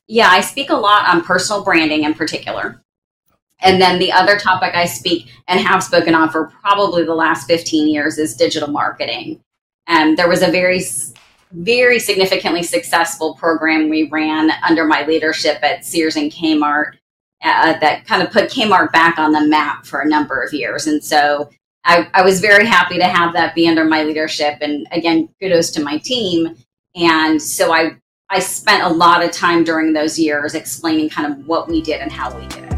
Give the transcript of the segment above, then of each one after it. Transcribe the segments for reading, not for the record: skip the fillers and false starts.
Yeah, I speak a lot on personal branding in particular. And then the other topic I speak and have spoken on for probably the last 15 years is digital marketing. There was a very significantly successful program we ran under my leadership at Sears and Kmart that kind of put Kmart back on the map for a number of years. And so I was very happy to have that be under my leadership. And again, kudos to my team. And so I spent a lot of time during those years explaining kind of what we did and how we did it.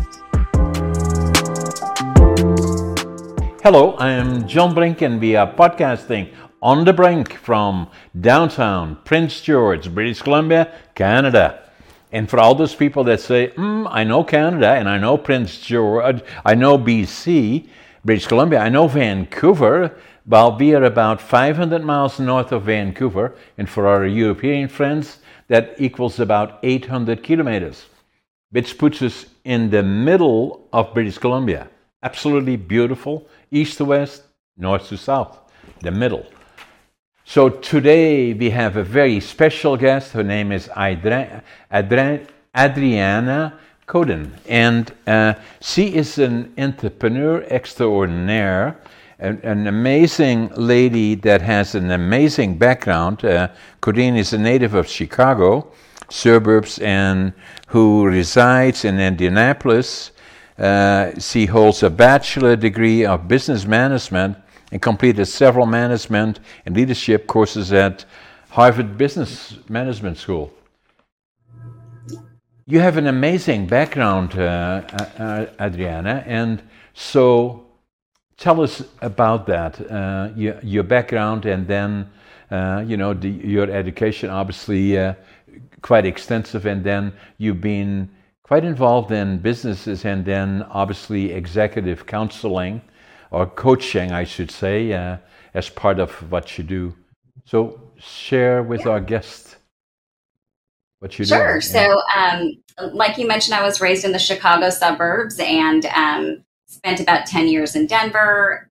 Hello, I am John Brink and we are podcasting on the brink from downtown Prince George, British Columbia, Canada. And for all those people that say, I know Canada and I know Prince George, I know BC, British Columbia, I know Vancouver. Well, we are about 500 miles north of Vancouver. And for our European friends, that equals about 800 kilometers, which puts us in the middle of British Columbia. Absolutely beautiful, east to west, north to south, the middle. So today we have a very special guest. Her name is Adriana Coden, and she is an entrepreneur extraordinaire, an amazing lady that has an amazing background. Corinne is a native of Chicago suburbs and who resides in Indianapolis. She holds a bachelor degree of business management and completed several management and leadership courses at Harvard Business Management School. You have an amazing background, Adriana, and so tell us about that, your background, and then your education, obviously quite extensive, and then you've been quite involved in businesses and then obviously executive counseling or coaching, I should say, as part of what you do. So share with our guests what you do. Sure. So like you mentioned, I was raised in the Chicago suburbs and spent about 10 years in Denver,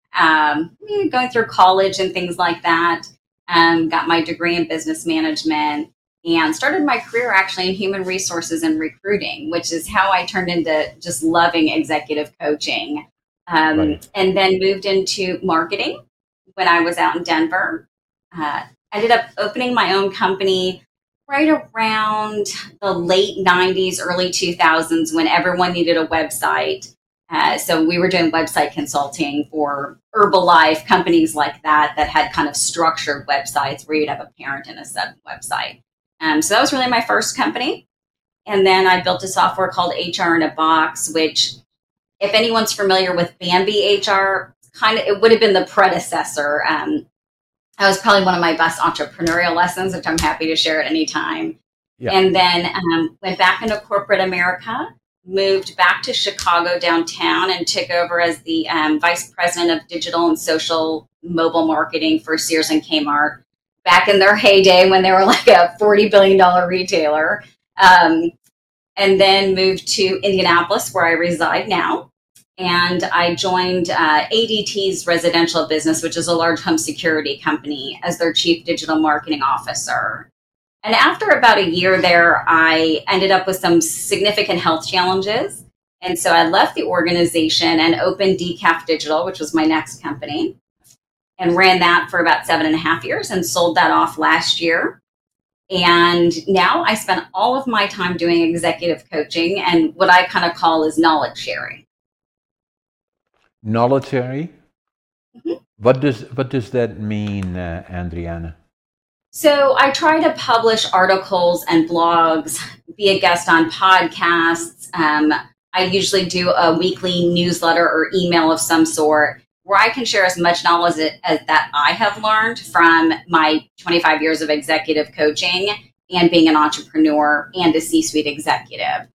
going through college and things like that. Got my degree in business management and started my career actually in human resources and recruiting, which is how I turned into just loving executive coaching. Right. And then moved into marketing when I was out in Denver. Ended up opening my own company right around the late 90s, early 2000s when everyone needed a website. So we were doing website consulting for Herbalife, companies like that had kind of structured websites where you'd have a parent and a sub website. So that was really my first company. And then I built a software called HR in a Box, which if anyone's familiar with Bambee HR, it would have been the predecessor. That was probably one of my best entrepreneurial lessons, which I'm happy to share at any time. Yeah. And then went back into corporate America, moved back to Chicago downtown and took over as the vice president of digital and social mobile marketing for Sears and Kmart back in their heyday when they were like a $40 billion retailer. And then moved to Indianapolis where I reside now. And I joined ADT's residential business, which is a large home security company, as their chief digital marketing officer. And after about a year there, I ended up with some significant health challenges. And so I left the organization and opened Decaf Digital, which was my next company, and ran that for about 7.5 years and sold that off last year. And now I spend all of my time doing executive coaching and what I kind of call is knowledge sharing. Knowledge sharing? Mm-hmm. What does that mean, Adriana? So I try to publish articles and blogs, be a guest on podcasts. I usually do a weekly newsletter or email of some sort where I can share as much knowledge as that I have learned from my 25 years of executive coaching and being an entrepreneur and a C-suite executive.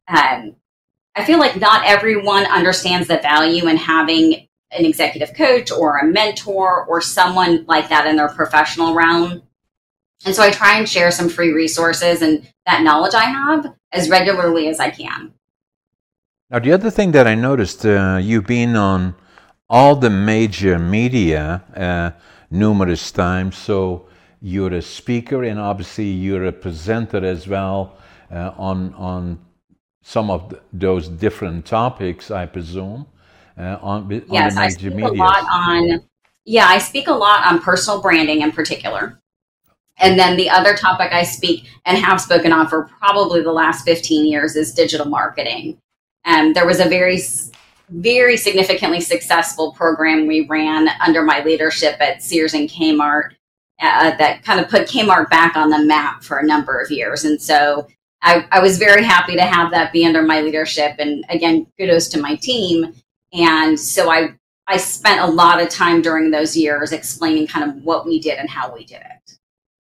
I feel like not everyone understands the value in having an executive coach or a mentor or someone like that in their professional realm. And so I try and share some free resources and that knowledge I have as regularly as I can. Now, the other thing that I noticed, you've been on all the major media numerous times. So you're a speaker and obviously you're a presenter as well. on some of those different topics, I presume, on the Yes, I major speak a lot medias. on, yeah, I speak a lot on personal branding in particular. And then the other topic I speak and have spoken on for probably the last 15 years is digital marketing. There was a very significantly successful program we ran under my leadership at Sears and Kmart that kind of put Kmart back on the map for a number of years. And so I was very happy to have that be under my leadership. And again, kudos to my team. And so I spent a lot of time during those years explaining kind of what we did and how we did it.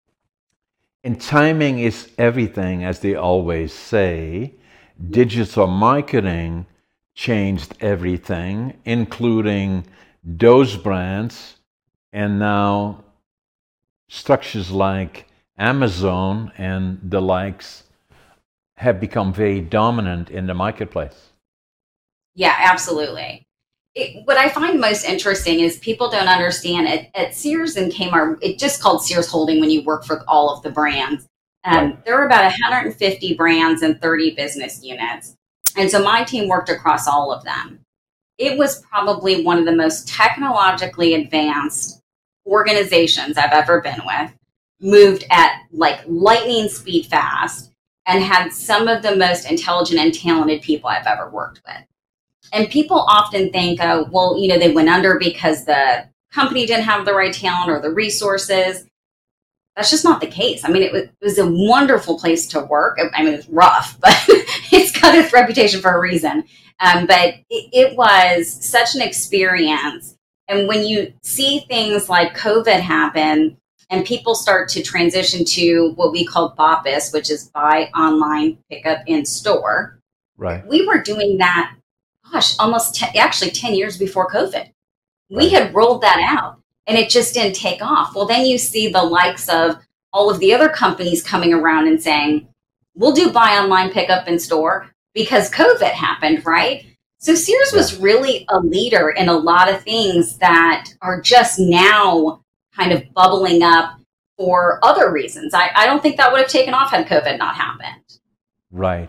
And timing is everything, as they always say. Digital marketing changed everything, including those brands, and now structures like Amazon and the likes have become very dominant in the marketplace. Yeah, absolutely. What I find most interesting is people don't understand at Sears and Kmart, it's just called Sears Holding when you work for all of the brands. Right. There are about 150 brands and 30 business units. And so my team worked across all of them. It was probably one of the most technologically advanced organizations I've ever been with, moved at like lightning speed fast, and had some of the most intelligent and talented people I've ever worked with. And people often think, oh, well, they went under because the company didn't have the right talent or the resources. That's just not the case. I mean, it was a wonderful place to work. I mean, it was rough, but it's got its reputation for a reason. But it was such an experience. And when you see things like COVID happen and people start to transition to what we call BOPIS, which is buy online, pick up in store. Right. We were doing that, almost 10 years before COVID. We Right. had rolled that out and it just didn't take off. Well, then you see the likes of all of the other companies coming around and saying, we'll do buy online, pick up in store because COVID happened, right? So Sears was really a leader in a lot of things that are just now kind of bubbling up for other reasons. I don't think that would have taken off had COVID not happened. Right.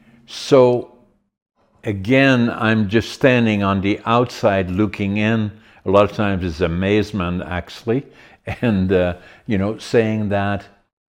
So again, I'm just standing on the outside looking in. A lot of times it's amazement, actually, and saying that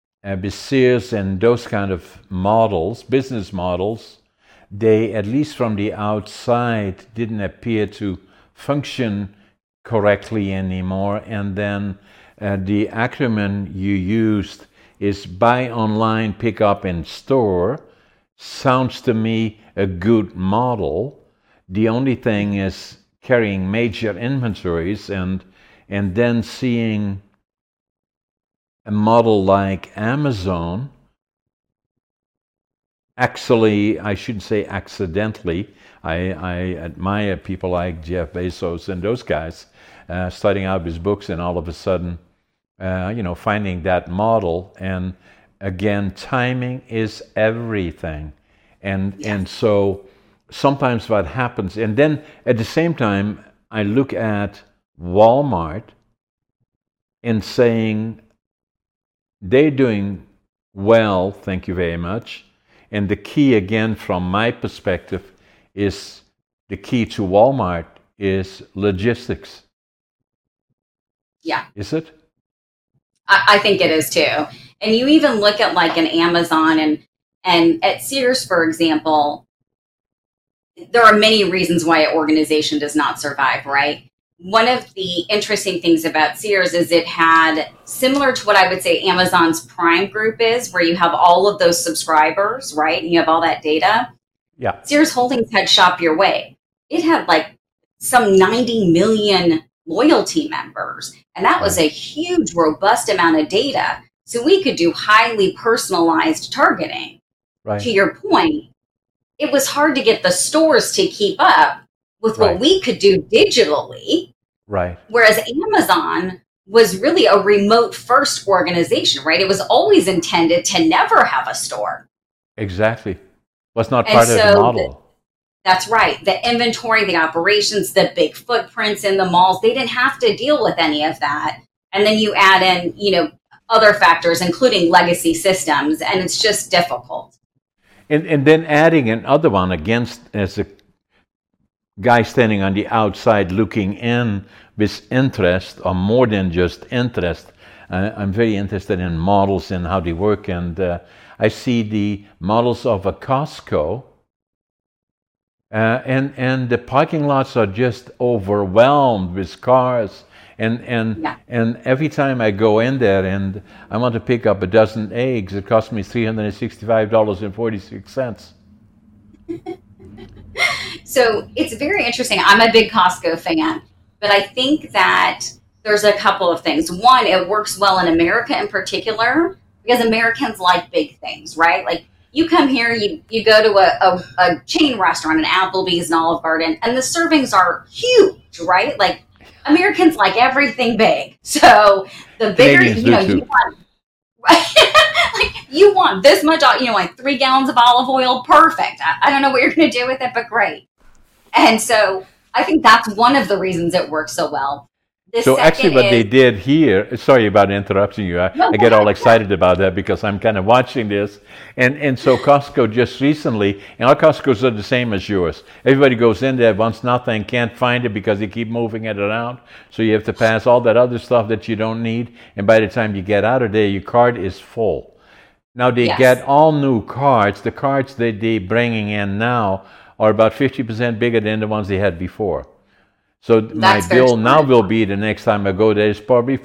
Sears and those kind of models, business models, they, at least from the outside, didn't appear to function correctly anymore. And then the acronym you used is buy online, pick up in store. Sounds to me a good model. The only thing is carrying major inventories and then seeing a model like Amazon, actually, I shouldn't say accidentally. I admire people like Jeff Bezos and those guys starting out with books and all of a sudden, finding that model. And again, timing is everything. And so sometimes what happens, and then at the same time, I look at Walmart and saying, they're doing well, thank you very much. And the key, again, from my perspective, is the key to Walmart is logistics. Yeah. Is it? I think it is too. And you even look at like an Amazon and at Sears, for example, there are many reasons why an organization does not survive, right? One of the interesting things about Sears is it had, similar to what I would say Amazon's Prime Group is, where you have all of those subscribers, right? And you have all that data. Yeah. Sears Holdings had Shop Your Way. It had like some 90 million loyalty members. And that was a huge, robust amount of data. So we could do highly personalized targeting. Right. To your point, it was hard to get the stores to keep up with what we could do digitally. Right. Whereas Amazon was really a remote first organization, right? It was always intended to never have a store. Exactly. Was not part of the model. That's right. The inventory, the operations, the big footprints in the malls, they didn't have to deal with any of that. And then you add in, other factors, including legacy systems, and it's just difficult. And then adding another one against as a guy standing on the outside looking in with interest, or more than just interest. I'm very interested in models and how they work, and I see the models of a Costco, and the parking lots are just overwhelmed with cars. And every time I go in there and I want to pick up a dozen eggs, it costs me $365.46. So it's very interesting. I'm a big Costco fan, but I think that there's a couple of things. One, it works well in America in particular because Americans like big things, right? Like you come here, you go to a chain restaurant, an Applebee's and Olive Garden, and the servings are huge, right? Like Americans like everything big. So the bigger, you want, like you want this much, like 3 gallons of olive oil, perfect. I don't know what you're going to do with it, but great. And so I think that's one of the reasons it works so well. So actually what they did here, sorry about interrupting you, I get all excited about that because I'm kind of watching this. And so Costco just recently, and our Costco's are the same as yours. Everybody goes in there, wants nothing, can't find it because they keep moving it around. So you have to pass all that other stuff that you don't need. And by the time you get out of there, your cart is full. Now they get all new carts. The carts that they're bringing in now are about 50% bigger than the ones they had before. So my bill now will be, the next time I go there, is probably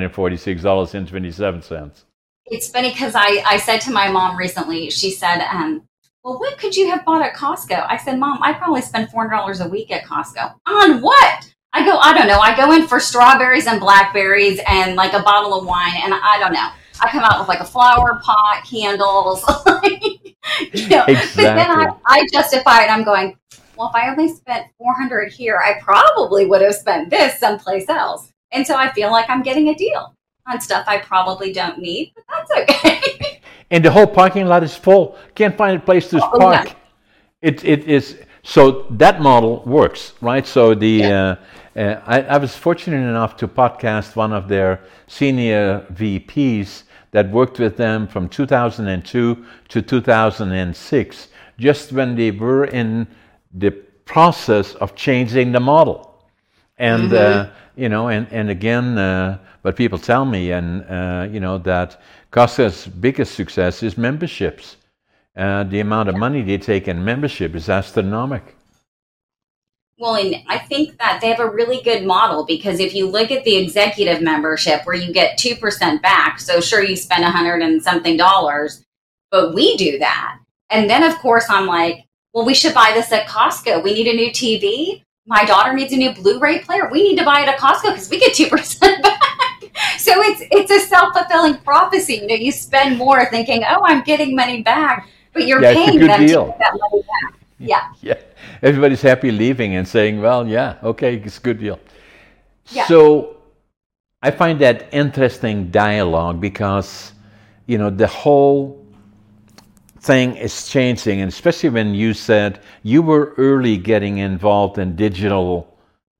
$446.27. It's funny because I said to my mom recently, she said, well, what could you have bought at Costco? I said, Mom, I probably spend $400 a week at Costco. On what? I don't know. I go in for strawberries and blackberries and like a bottle of wine, and I don't know. I come out with like a flower pot, candles. Exactly. But then I justify it. I'm going, well, if I only spent $400 here, I probably would have spent this someplace else. And so I feel like I'm getting a deal on stuff I probably don't need, but that's okay. And the whole parking lot is full. Can't find a place to park. Yeah. It is, so that model works, right? So I was fortunate enough to podcast one of their senior VPs that worked with them from 2002 to 2006, just when they were in the process of changing the model. And, and again, what people tell me, that Costco's biggest success is memberships. The amount of money they take in membership is astronomical. Well, and I think that they have a really good model because if you look at the executive membership where you get 2% back, so sure you spend $100 and something, but we do that. And then of course I'm like, well, we should buy this at Costco. We need a new TV. My daughter needs a new Blu-ray player. We need to buy it at Costco because we get 2% back. So it's a self-fulfilling prophecy. You spend more thinking, oh, I'm getting money back, but you're paying them to get that money back. Yeah. Everybody's happy leaving and saying, well, yeah, okay, it's a good deal. Yeah. So I find that interesting dialogue because, the whole thing is changing, and especially when you said you were early getting involved in digital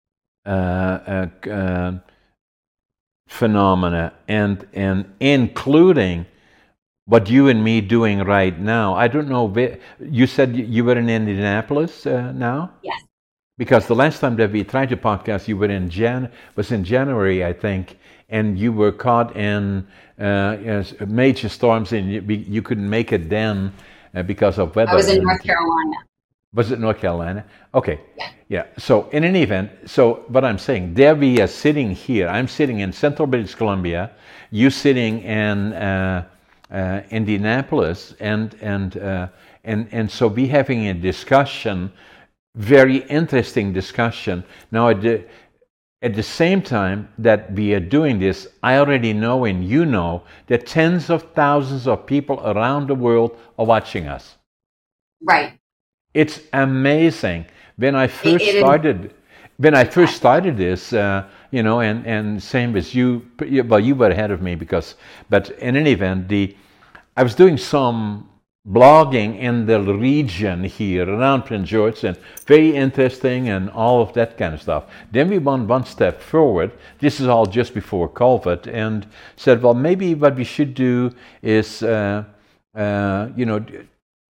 phenomena and including what you and me doing right now. I don't know, you said you were in Indianapolis now? Yes. Because the last time that we tried to podcast, you were in January, I think, and you were caught in major storms, and you couldn't make it then because of weather. I was in North Carolina. Was it North Carolina? Okay. Yeah. So in any event, so what I'm saying, there we are sitting here. I'm sitting in Central British Columbia. You sitting in Indianapolis, and so we having a discussion, very interesting discussion. Now at the same time that we are doing this, I already know, and you know, that tens of thousands of people around the world are watching us. Right. It's amazing. When I first started this, and same as you, well, you were ahead of me but in any event, I was doing some blogging in the region here around Prince George, and very interesting and all of that kind of stuff. Then we went one step forward. This is all just before COVID, and said, well, maybe what we should do is,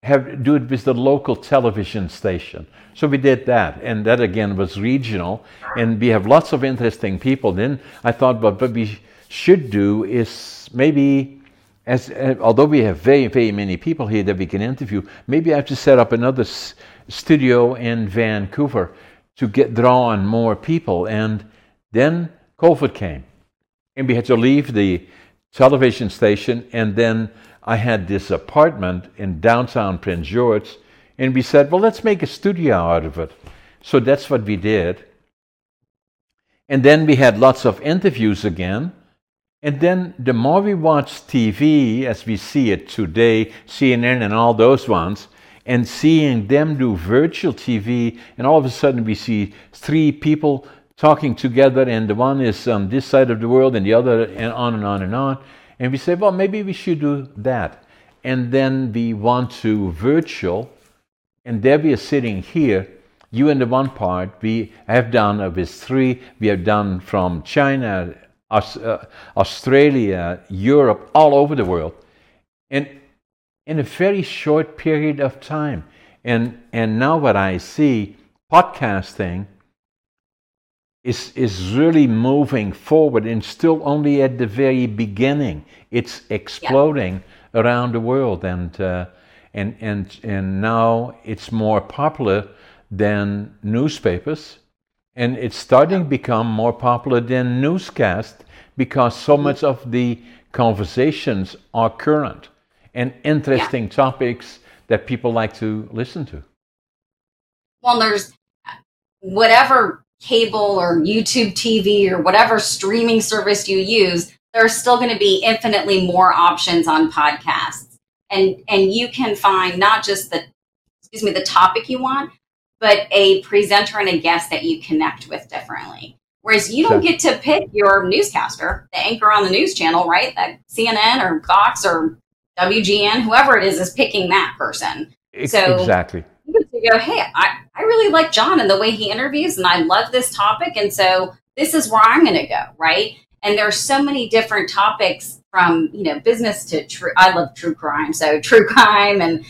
do it with the local television station. So we did that, and that again was regional, and we have lots of interesting people. Then I thought, what we should do is maybe, although we have very, very many people here that we can interview, maybe I have to set up another studio in Vancouver to draw on more people. And then COVID came, and we had to leave the television station, and then I had this apartment in downtown Prince George, and we said, well, let's make a studio out of it. So that's what we did. And then we had lots of interviews again. And then the more we watched TV, as we see it today, CNN and all those ones, and seeing them do virtual TV, and all of a sudden we see 3 people talking together, and the one is on this side of the world and the other, and on and on and on. And we say, well, maybe we should do that. And then we want to virtual, and there we are sitting here, you in the one part, we have done with 3, we have done from China, Australia, Europe, all over the world. And in a very short period of time. And now what I see, podcasting is really moving forward, and still only at the very beginning. It's exploding around the world, and now it's more popular than newspapers, and it's starting to become more popular than newscasts, because so much of the conversations are current and interesting topics that people like to listen to. Well, there's whatever cable or YouTube TV or whatever streaming service you use, there's still going to be infinitely more options on podcasts. And you can find not just the topic you want, but a presenter and a guest that you connect with differently. Whereas you don't get to pick your newscaster, the anchor on the news channel, right? That CNN or Fox or WGN, whoever it is picking that person. So exactly. You get to go, hey, I really like John and the way he interviews, and I love this topic, and so this is where I'm going to go, right? And there's so many different topics, from business to true. I love true crime, so true crime, and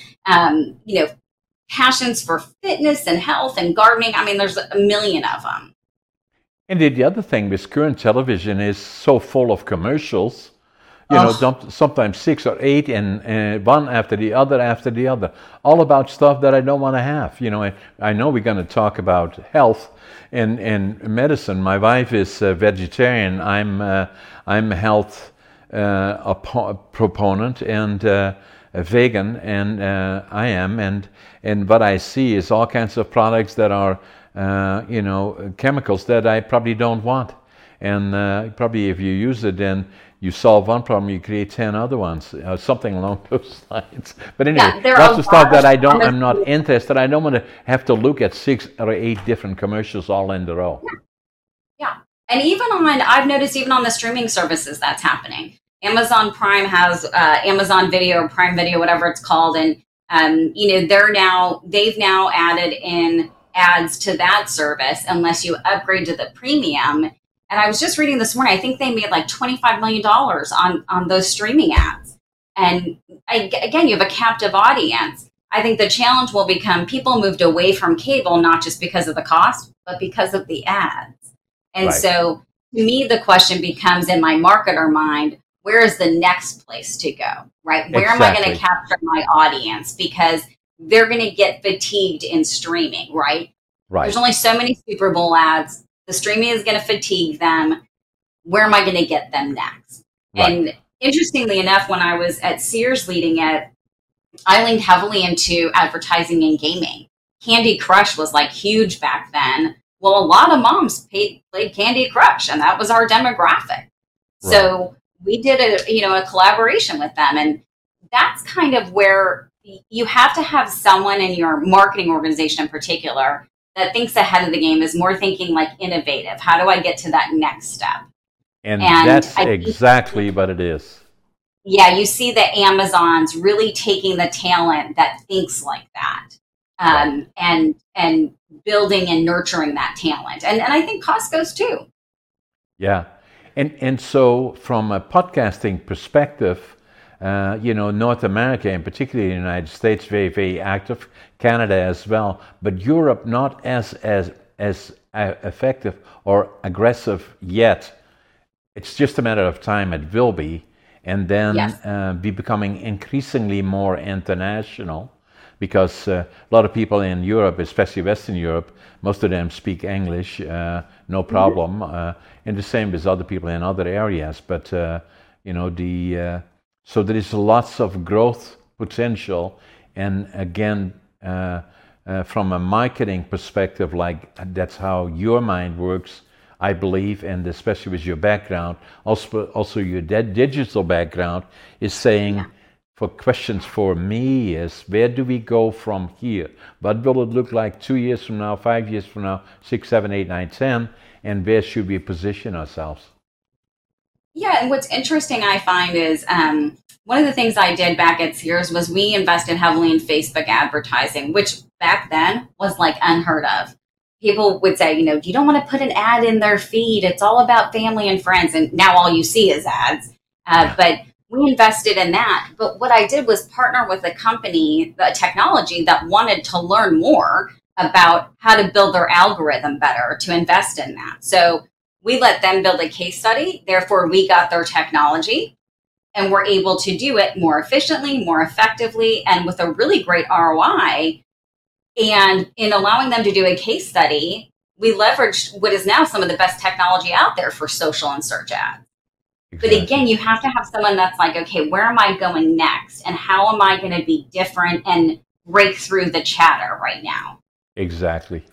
passions for fitness and health and gardening. I mean, there's a million of them. And the other thing with current television is so full of commercials. Sometimes 6 or 8, and one after the other, all about stuff that I don't want to have. I know we're going to talk about health and medicine. My wife is a vegetarian. I'm a health proponent and a vegan, and I am. And what I see is all kinds of products that are chemicals that I probably don't want. And probably if you use it, then you solve one problem, you create 10 other ones, something along those lines. But anyway, that's the stuff that I'm not interested. I don't want to have to look at 6 or 8 different commercials all in a row. Yeah. And I've noticed even on the streaming services that's happening. Amazon Prime has Amazon Video or Prime Video, whatever it's called. And, they've now added in ads to that service unless you upgrade to the premium. And I was just reading this morning, I think they made like $25 million on those streaming ads. And again, you have a captive audience. I think the challenge will become people moved away from cable, not just because of the cost, but because of the ads. And so to me, the question becomes, in my marketer mind, where is the next place to go, right? Where am I going to capture my audience? Because they're going to get fatigued in streaming, right? There's only so many Super Bowl ads. The streaming is going to fatigue them. Where am I going to get them next? And interestingly enough, when I was at Sears leading it, I leaned heavily into advertising and gaming. Candy Crush was like huge back then. Well, a lot of moms played Candy Crush, and that was our demographic. So we did a collaboration with them, and that's kind of where you have to have someone in your marketing organization in particular that thinks ahead of the game, is more thinking like innovative. How do I get to that next step? And that's exactly what it is. Yeah, you see the Amazons really taking the talent that thinks like that, and building and nurturing that talent. And I think Costco's too. Yeah. And so from a podcasting perspective, North America, and particularly the United States, very, very active. Canada as well, but Europe not as effective or aggressive yet. It's just a matter of time. It will be, and then be becoming increasingly more international, because a lot of people in Europe, especially Western Europe, most of them speak English, no problem, and the same as other people in other areas. But so there is lots of growth potential, and again, from a marketing perspective, like that's how your mind works, I believe, and especially with your background, also your digital background, is saying, for questions for me is, where do we go from here? What will it look like 2 years from now, 5 years from now, 6, 7, 8, 9, 10, and where should we position ourselves? Yeah, and what's interesting I find is one of the things I did back at Sears was we invested heavily in Facebook advertising, which back then was like unheard of. People would say, you don't want to put an ad in their feed. It's all about family and friends. And now all you see is ads. But we invested in that. But what I did was partner with a company, a technology that wanted to learn more about how to build their algorithm better, to invest in that. So we let them build a case study. Therefore, we got their technology and we're able to do it more efficiently, more effectively, and with a really great ROI. And in allowing them to do a case study, we leveraged what is now some of the best technology out there for social and search ads. Exactly. But again, you have to have someone that's like, okay, where am I going next? And how am I going to be different and break through the chatter right now? Exactly.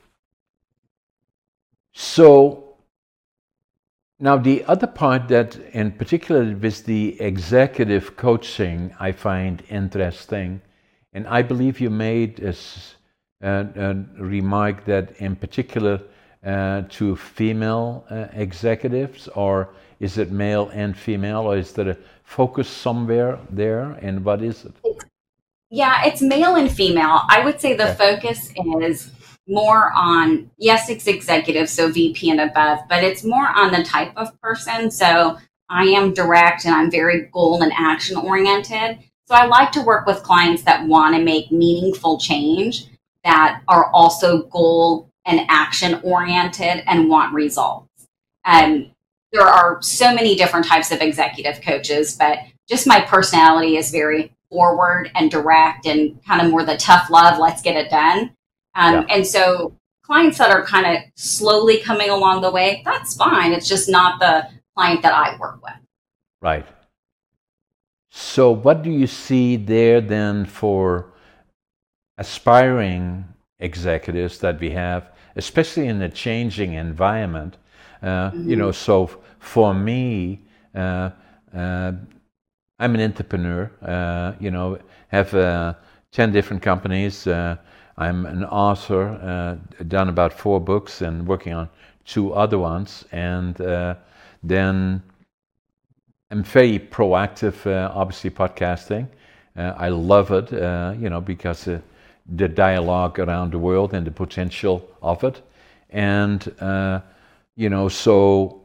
So now the other part that, in particular with the executive coaching, I find interesting, and I believe you made a remark that in particular to female executives, or is it male and female, or is there a focus somewhere there, and what is it? Yeah, it's male and female. I would say the focus is more on, yes, it's executive, so VP and above, but it's more on the type of person. So I am direct and I'm very goal and action oriented. So I like to work with clients that want to make meaningful change, that are also goal and action oriented and want results. There are so many different types of executive coaches, but just my personality is very forward and direct and kind of more the tough love, let's get it done. And so clients that are kind of slowly coming along the way, that's fine. It's just not the client that I work with. Right. So what do you see there then for aspiring executives that we have, especially in a changing environment? So for me, I'm an entrepreneur, have 10 different companies. I'm an author, done about 4 books and working on 2 other ones. And then I'm very proactive, obviously, podcasting. I love it, because the dialogue around the world and the potential of it. And, so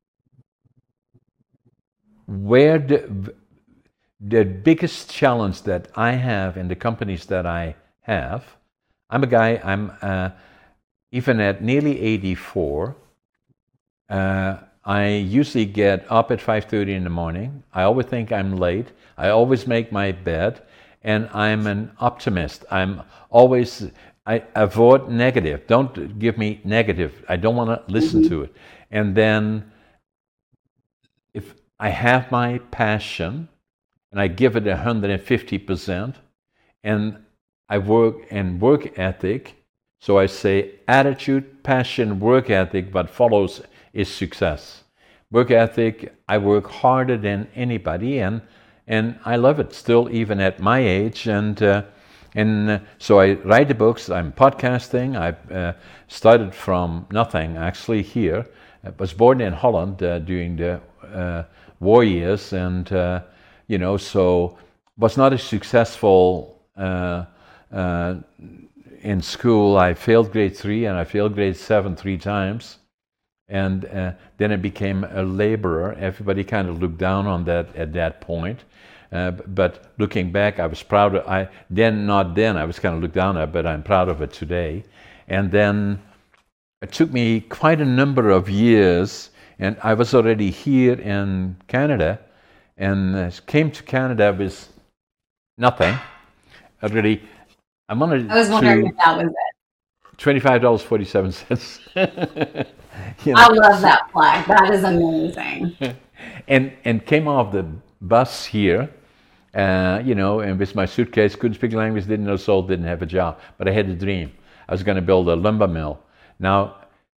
where the biggest challenge that I have in the companies that I have, I'm a guy, even at nearly 84, I usually get up at 5:30 in the morning. I always think I'm late. I always make my bed, and I'm an optimist. I avoid negative. Don't give me negative. I don't want to listen to it. And then if I have my passion, and I give it 150%, and I work in work ethic. So I say attitude, passion, work ethic, what follows is success. Work ethic, I work harder than anybody, and I love it still, even at my age. And so I write the books, I'm podcasting. I started from nothing, actually, here. I was born in Holland during the war years, and, so was not as successful in school. I failed grade 3 and I failed grade 7 3 times. And then I became a laborer. Everybody kind of looked down on that at that point. But looking back, I was proud of I was kind of looked down at, but I'm proud of it today. And then it took me quite a number of years, and I was already here in Canada, and came to Canada with nothing. I was wondering if that was it. $25.47. I love that flag. That is amazing. and came off the bus here, and with my suitcase, couldn't speak the language, didn't know soul, didn't have a job, but I had a dream. I was going to build a lumber mill. Now,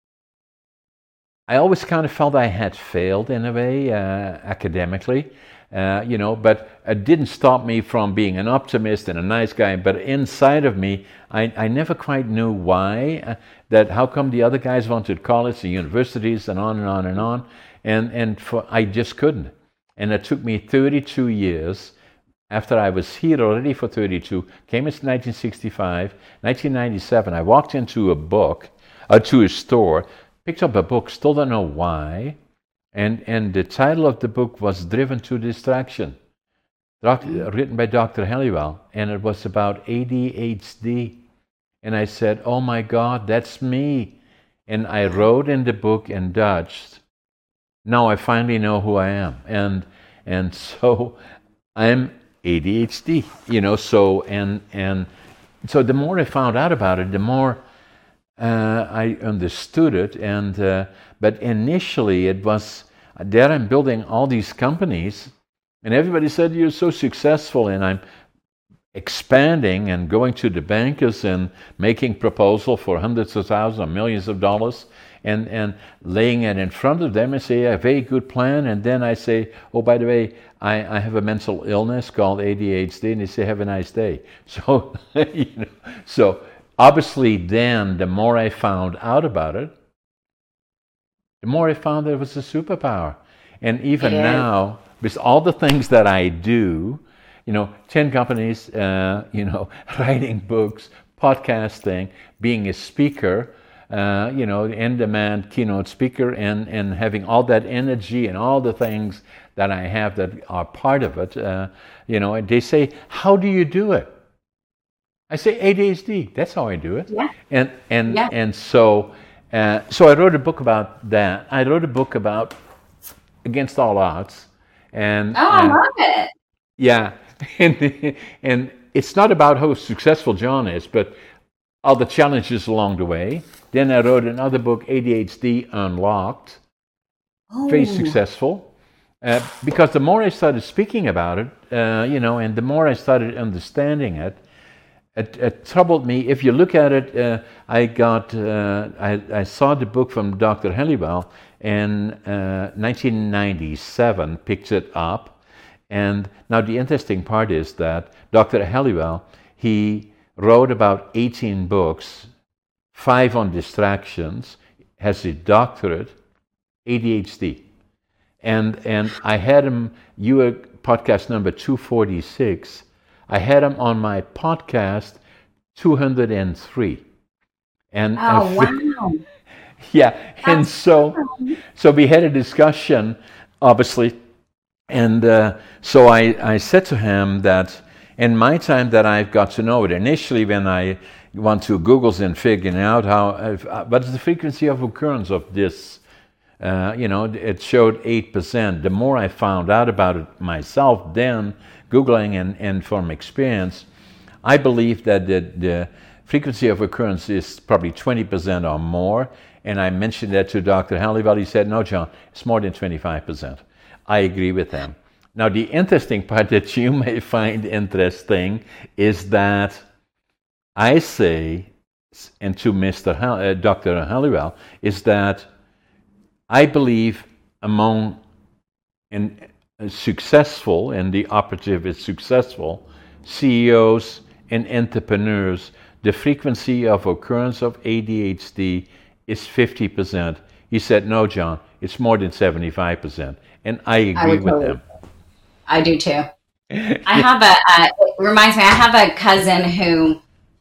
I always kind of felt I had failed in a way academically, but it didn't stop me from being an optimist and a nice guy. But inside of me, I never quite knew why, that how come the other guys wanted college and universities and on and on and on, and I just couldn't. And it took me 32 years. After I was here already for 32, came in 1965, 1997, I walked into a store, picked up a book, still don't know why, and the title of the book was Driven to Distraction, written by Dr. Helliwell, and it was about ADHD. And I said, oh my God, that's me. And I wrote in the book in Dutch, now I finally know who I am. And so I'm ADHD, so the more I found out about it, the more I understood it, but initially it was there. I'm building all these companies, and everybody said you're so successful, and I'm expanding and going to the bankers and making proposal for hundreds of thousands or millions of dollars, and laying it in front of them and say a very good plan, and then I say, oh, by the way, I have a mental illness called ADHD, and they say, have a nice day. So so obviously then the more I found out about it, the more I found there was a superpower. And even now, with all the things that I do, 10 companies, writing books, podcasting, being a speaker, in-demand keynote speaker, and having all that energy and all the things that I have that are part of it, and they say, how do you do it? I say ADHD. That's how I do it. Yeah. And so I wrote a book about that. I wrote a book about Against All Odds. And I love it. Yeah, and it's not about how successful John is, but all the challenges along the way. Then I wrote another book, ADHD Unlocked. Very successful. Because the more I started speaking about it, and the more I started understanding it, it troubled me. If you look at it, I saw the book from Dr. Helliwell in 1997, picked it up. And now the interesting part is that Dr. Helliwell, he wrote about 18 books, 5 on distractions, has a doctorate, ADHD. And I had him, you were podcast number 246, I had him on my podcast 203. And wow. Yeah, and so we had a discussion, obviously, and so I said to him that in my time that I've got to know it, initially when I went to Google's and figuring out what is the frequency of occurrence of this, it showed 8%. The more I found out about it myself, then Googling and from experience, I believe that the frequency of occurrence is probably 20% or more. And I mentioned that to Dr. Helliwell. He said, no, John, it's more than 25%. I agree with him. Now, the interesting part that you may find interesting is that I say, and to Dr. Helliwell, is that I believe among successful, and the operative is successful, CEOs and entrepreneurs, the frequency of occurrence of ADHD is 50%. He said, no, John, it's more than 75%. And I agree with him. I do too. I have it reminds me, I have a cousin who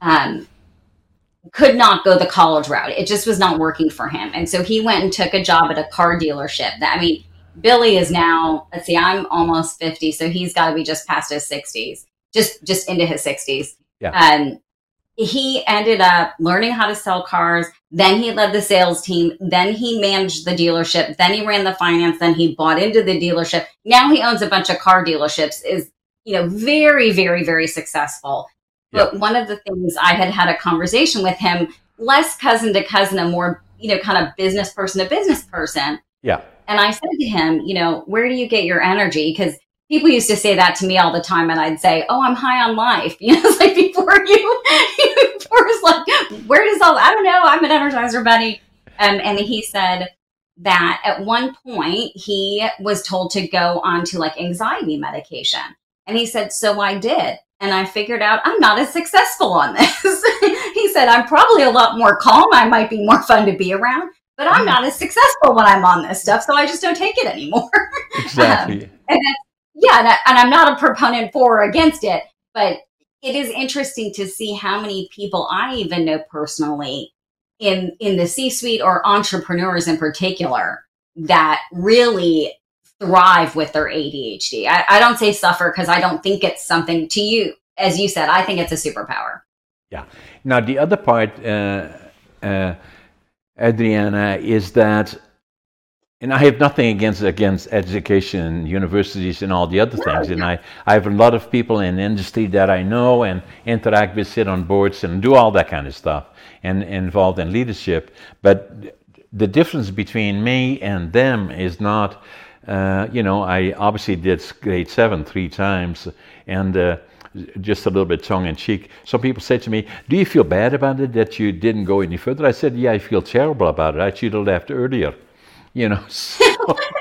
could not go the college route. It just was not working for him. And so he went and took a job at a car dealership. Billy is now, let's see, I'm almost 50, so he's got to be just past his 60s, just into his 60s. Yeah. He ended up learning how to sell cars. Then he led the sales team. Then he managed the dealership. Then he ran the finance. Then he bought into the dealership. Now he owns a bunch of car dealerships, is, very, very, very successful. Yeah. But one of the things, I had a conversation with him, less cousin to cousin, a more, kind of business person to business person. Yeah. And I said to him, where do you get your energy? Because people used to say that to me all the time. And I'd say, oh, I'm high on life. It's like before it's like, where does all, I don't know. I'm an Energizer buddy. And he said that at one point he was told to go on to like anxiety medication. And he said, so I did. And I figured out I'm not as successful on this. He said, I'm probably a lot more calm. I might be more fun to be around, but I'm not as successful when I'm on this stuff. So I just don't take it anymore. Exactly. And I'm not a proponent for or against it, but it is interesting to see how many people I even know personally in the C-suite or entrepreneurs in particular that really thrive with their ADHD. I don't say suffer because I don't think it's something to you. As you said, I think it's a superpower. Yeah. Now, the other part, Adriana, is that, and I have nothing against education, universities, and all the other things. And I have a lot of people in the industry that I know and interact with, sit on boards and do all that kind of stuff, and involved in leadership. But the difference between me and them is not, I obviously did grade 7 3 times, and just a little bit tongue-in-cheek. Some people say to me, do you feel bad about it that you didn't go any further? I said, yeah, I feel terrible about it. I should have left earlier. So.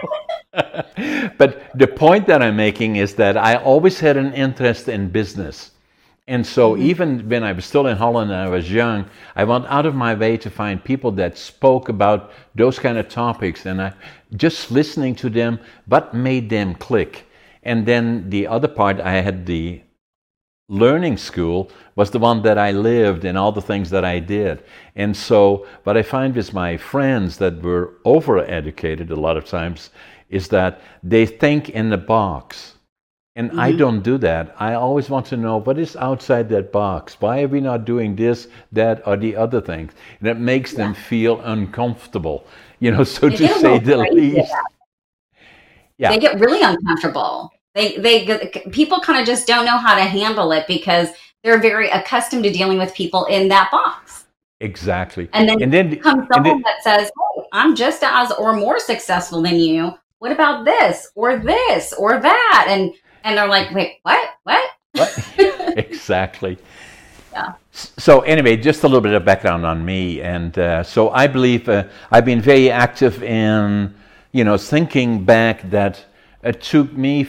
But the point that I'm making is that I always had an interest in business. And so even when I was still in Holland and I was young, I went out of my way to find people that spoke about those kind of topics. And I just listening to them, what made them click? And then the other part, I had the learning school was the one that I lived and all the things that I did. And so what I find with my friends that were overeducated a lot of times is that they think in the box. And I don't do that. I always want to know what is outside that box. Why are we not doing this, that, or the other things? And it makes them feel uncomfortable, so to say the least. Yeah. They get really uncomfortable. People kind of just don't know how to handle it because they're very accustomed to dealing with people in that box. Exactly. And then comes someone that says, hey, I'm just as or more successful than you. What about this or that? And they're like, wait, what? Exactly. Yeah. So anyway, just a little bit of background on me. And so I believe I've been very active in, thinking back that it took me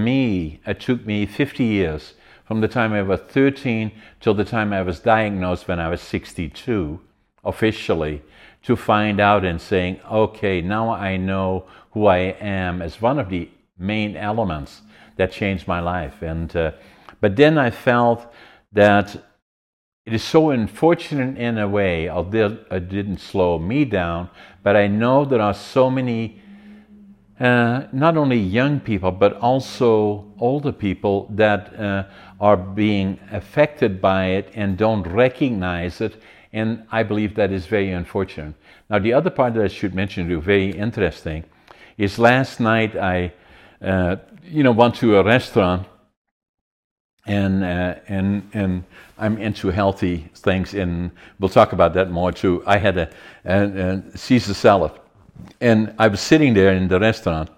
50 years from the time I was 13 till the time I was diagnosed when I was 62, officially, to find out and saying, okay, now I know who I am as one of the main elements that changed my life. And but then I felt that it is so unfortunate in a way, it didn't slow me down, but I know there are so many not only young people, but also older people that are being affected by it and don't recognize it. And I believe that is very unfortunate. Now, the other part that I should mention to you, very interesting, is last night I, went to a restaurant, and I'm into healthy things, and we'll talk about that more too. I had a Caesar salad. And I was sitting there in the restaurant,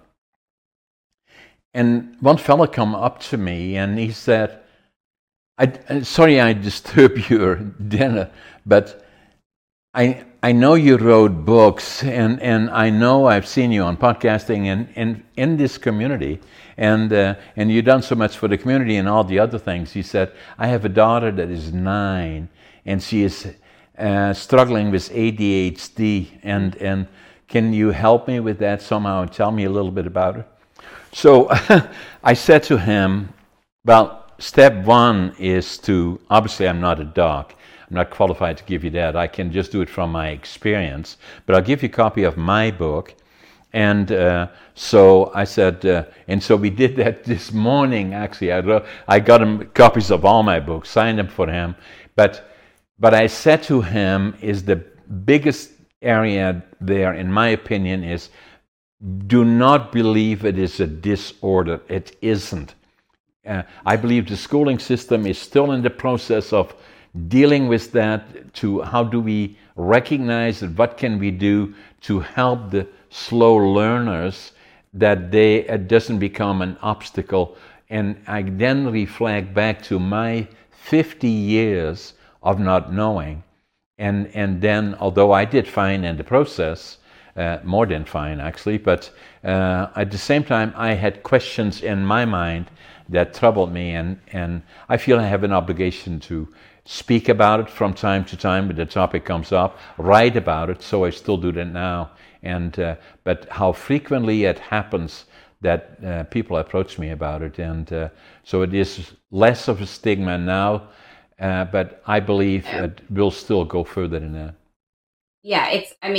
and one fella come up to me, and he said, sorry I disturb your dinner, but I know you wrote books, and I know I've seen you on podcasting and in this community, and you've done so much for the community and all the other things. He said, I have a daughter that is 9, and she is struggling with ADHD, and can you help me with that somehow and tell me a little bit about it? So I said to him, well, step 1 is to, obviously I'm not a doc. I'm not qualified to give you that. I can just do it from my experience. But I'll give you a copy of my book. And so I said, and so we did that this morning. Actually, I got him copies of all my books, signed them for him. But I said to him, is the biggest area there, in my opinion, is do not believe it is a disorder. It isn't. I believe the schooling system is still in the process of dealing with that. To how do we recognize it? What can we do to help the slow learners that it doesn't become an obstacle? And I then reflect back to my 50 years of not knowing, and then although I did fine in the process, more than fine actually, but at the same time I had questions in my mind that troubled me, and I feel I have an obligation to speak about it from time to time when the topic comes up, write about it, so I still do that now. And but how frequently it happens that people approach me about it, and so it is less of a stigma now, but I believe it will still go further than that. Yeah,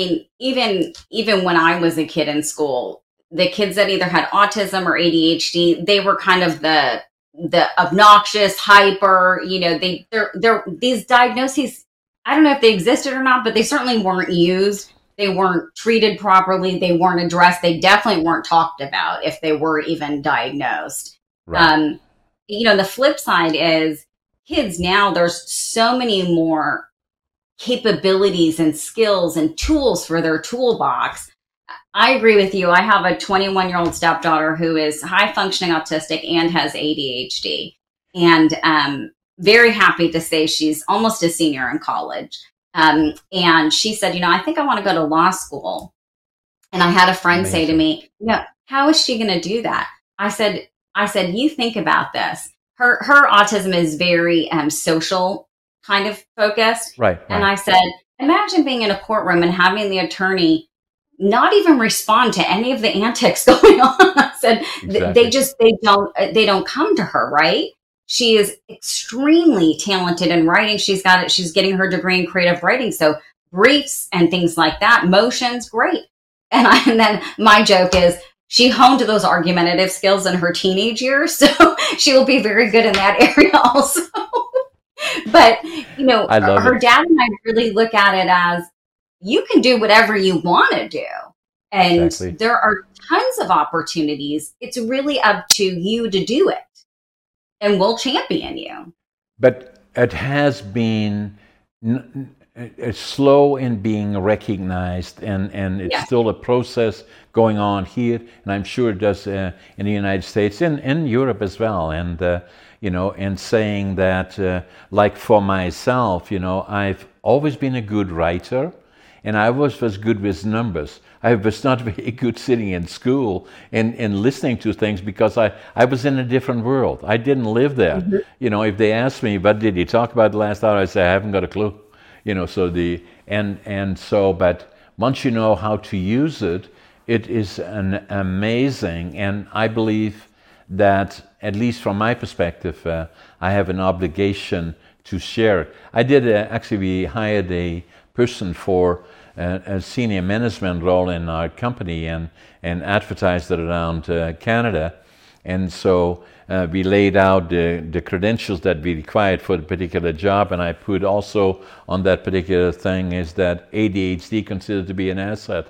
even when I was a kid in school, the kids that either had autism or ADHD, they were kind of the obnoxious, hyper, they're these diagnoses, I don't know if they existed or not, but they certainly weren't used. They weren't treated properly. They weren't addressed. They definitely weren't talked about if they were even diagnosed. Right. The flip side is kids now, there's so many more capabilities and skills and tools for their toolbox. I agree with you. I have a 21-year-old stepdaughter who is high functioning autistic and has ADHD, and very happy to say she's almost a senior in college. And she said, I think I want to go to law school. And I had a friend Amazing. say to me, how is she going to do that? I said, you think about this. Her autism is very social kind of focused. Right. And I said, imagine being in a courtroom and having the attorney not even respond to any of the antics going on. I said, Exactly. they don't come to her, right? She is extremely talented in writing. She's getting her degree in creative writing. So briefs and things like that, motions, great. And then my joke is she honed those argumentative skills in her teenage years. So she will be very good in that area also. But, her dad and I really look at it as you can do whatever you want to do. And Exactly. there are tons of opportunities. It's really up to you to do it. And we'll champion you. But it has been slow in being recognized, and it's still a process going on here, and I'm sure it does in the United States, in Europe as well. And and saying that, like for myself, I've always been a good writer, and I was good with numbers. I was not very good sitting in school and listening to things because I was in a different world. I didn't live there. Mm-hmm. If they asked me, what did he talk about the last hour? I say, I haven't got a clue. But once you know how to use it, it is an amazing, and I believe that, at least from my perspective, I have an obligation to share it. I did actually, we hired a person for a senior management role in our company and advertised it around Canada. And so we laid out the credentials that we required for the particular job, and I put also on that particular thing is that ADHD considered to be an asset.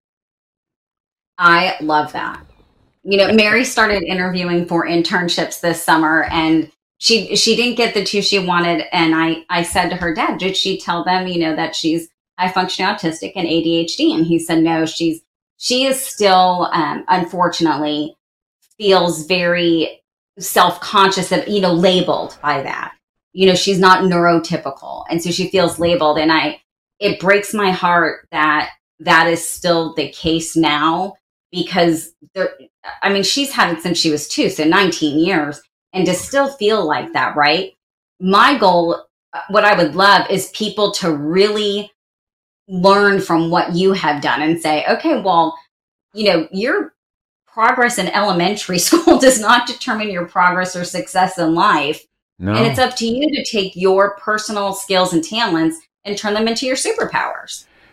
I love that. Mary started interviewing for internships this summer, and she didn't get the two she wanted. And I said to her, Dad, did she tell them, that she's high functioning autistic and ADHD? And he said, no, she is still, unfortunately, feels very self-conscious of, labeled by that. She's not neurotypical. And so she feels labeled. And it breaks my heart that is still the case now, because she's had it since she was 2, so 19 years, and to still feel like that, right? My goal, what I would love is people to really learn from what you have done and say, okay, well, your progress in elementary school does not determine your progress or success in life. No. And it's up to you to take your personal skills and talents and turn them into your superpowers.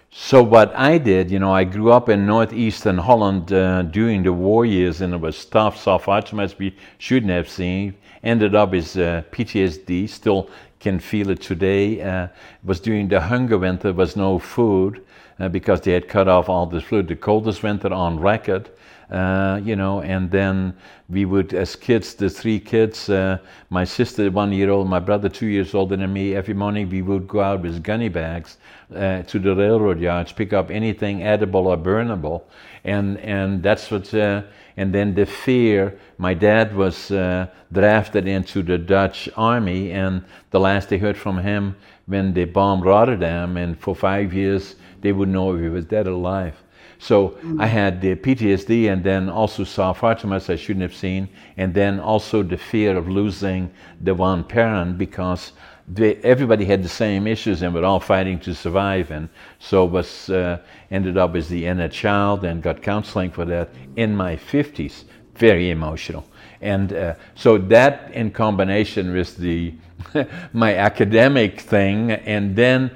So what I did, I grew up in northeastern Holland during the war years, and it was tough, much we shouldn't have seen. Ended up as PTSD, still can feel it today. It was during the hunger winter, there was no food because they had cut off all the food, the coldest winter on record. And then we would, as kids, the three kids, my sister 1 year old, my brother 2 years older than me, every morning we would go out with gunny bags to the railroad yards, pick up anything edible or burnable, and that's what. And then the fear. My dad was drafted into the Dutch army, and the last they heard from him when they bombed Rotterdam, and for 5 years they wouldn't know if he was dead or alive. So I had the PTSD, and then also saw far too much I shouldn't have seen, and then also the fear of losing the one parent, because everybody had the same issues and we're all fighting to survive, and so was ended up as the inner child and got counseling for that in my 50s. Very emotional, and so that in combination with the my academic thing, and then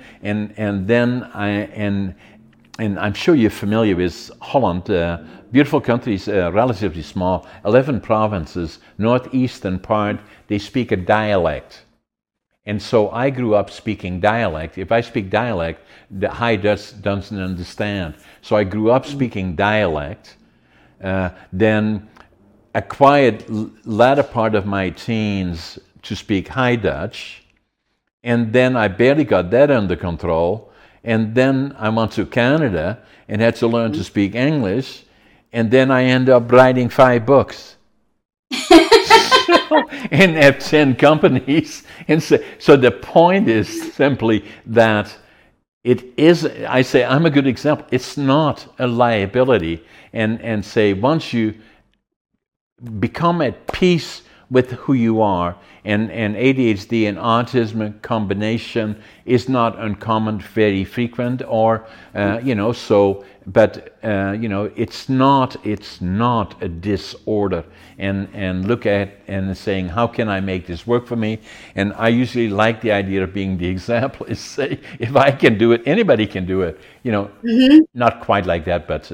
and I'm sure you're familiar with Holland, beautiful countries, relatively small, 11 provinces, northeastern part, they speak a dialect. And so I grew up speaking dialect. If I speak dialect, the High Dutch doesn't understand. So I grew up speaking dialect, then acquired latter part of my teens to speak High Dutch, and then I barely got that under control. And then I went to Canada and had to learn to speak English, and then I ended up writing 5 books and have 10 companies. And so the point is simply that it is, I say, I'm a good example. It's not a liability. And say, once you become at peace with who you are, and ADHD and autism combination is not uncommon, very frequent, or it's not a disorder, and look at and saying, how can I make this work for me? And I usually like the idea of being the example, is say, if I can do it, anybody can do it. Not quite like that, but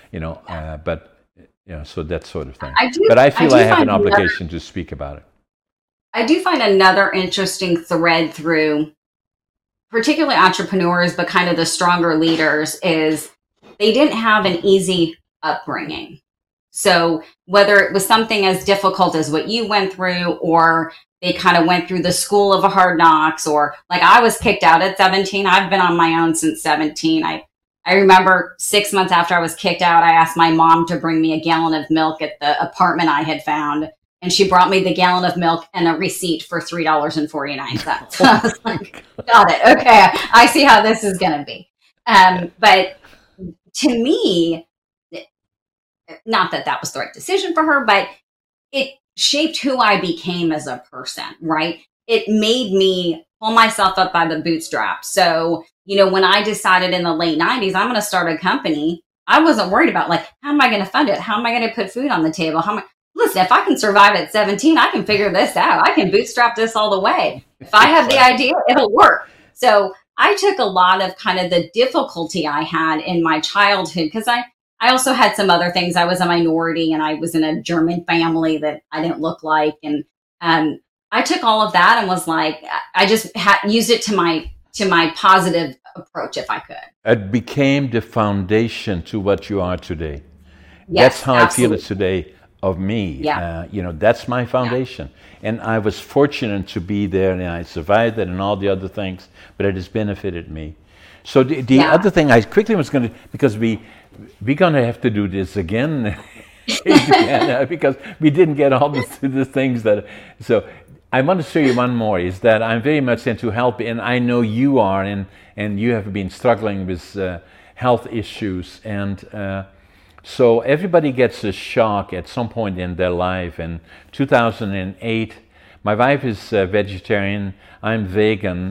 so that sort of thing. But I feel I have an obligation to speak about it. I do find another interesting thread through particularly entrepreneurs, but kind of the stronger leaders, is they didn't have an easy upbringing. So whether it was something as difficult as what you went through, or they kind of went through the school of hard knocks, or like I was kicked out at 17. I've been on my own since 17. I remember 6 months after I was kicked out, I asked my mom to bring me a gallon of milk at the apartment I had found. And she brought me the gallon of milk and a receipt for $3.49. So I was like, got it. Okay, I see how this is going to be. But to me, not that that was the right decision for her, but it shaped who I became as a person, right? It made me pull myself up by the bootstraps. So, when I decided in the late 90s, I'm going to start a company, I wasn't worried about how am I going to fund it? How am I going to put food on the table? Listen, if I can survive at 17, I can figure this out. I can bootstrap this all the way. If I have the idea, it'll work. So I took a lot of kind of the difficulty I had in my childhood, because I also had some other things. I was a minority, and I was in a German family that I didn't look like. And I took all of that and was like, I just used it to my positive approach if I could. It became the foundation to what you are today. Yes, that's how absolutely. I feel it today of me. Yeah. That's my foundation. Yeah. And I was fortunate to be there, and I survived it and all the other things, but it has benefited me. So the other thing I quickly was going to, because we're going to have to do this again, because we didn't get all the things that, so I want to show you one more, is that I'm very much into help, and I know you are, and you have been struggling with health issues, and so everybody gets a shock at some point in their life. In 2008, my wife is vegetarian, I'm vegan,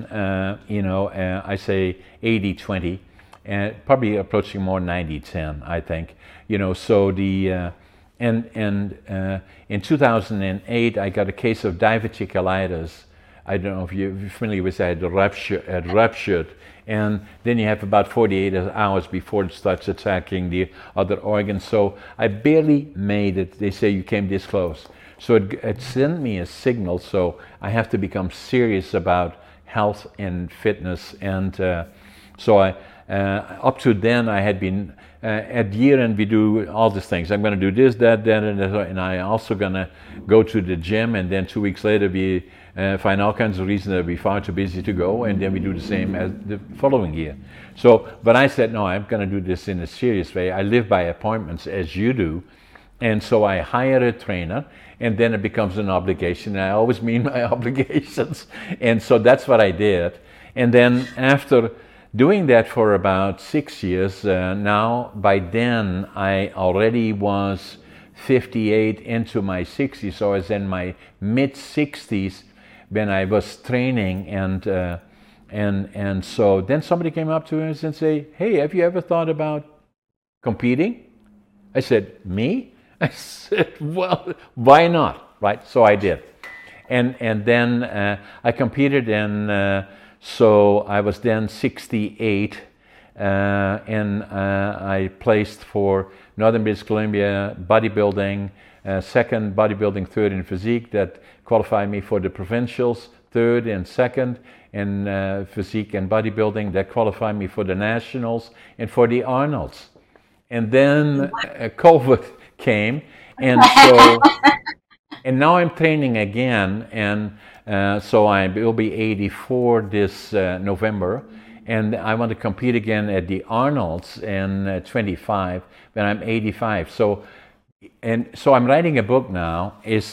I say 80-20, probably approaching more 90-10, I think. So the... in 2008, I got a case of diverticulitis I don't know if you're familiar with that, ruptured. And then you have about 48 hours before it starts attacking the other organs. So I barely made it. They say you came this close. So it sent me a signal. So I have to become serious about health and fitness. And so up to then I had been, at year end we do all these things. I'm going to do this, that, and I also going to go to the gym. And then 2 weeks later we find all kinds of reasons that we're far too busy to go, and then we do the same as the following year. So, but I said, no, I'm going to do this in a serious way. I live by appointments, as you do, and so I hire a trainer, and then it becomes an obligation. I always mean my obligations, and so that's what I did. And then after doing that for about 6 years, now by then I already was 58 into my 60s, so I was in my mid 60s when I was training, and so then somebody came up to us and say, "Hey, have you ever thought about competing?" I said, "Me?" I said, "Well, why not?" Right? So I did, and then I competed, and so I was then 68, and I placed for Northern British Columbia bodybuilding, second bodybuilding, third in physique. That qualified me for the provincials, third and second in physique and bodybuilding. That qualified me for the nationals and for the Arnolds. And then COVID came, and so and now I'm training again, and so I will be 84 this November, and I want to compete again at the Arnolds in 25 when I'm 85. So I'm writing a book now.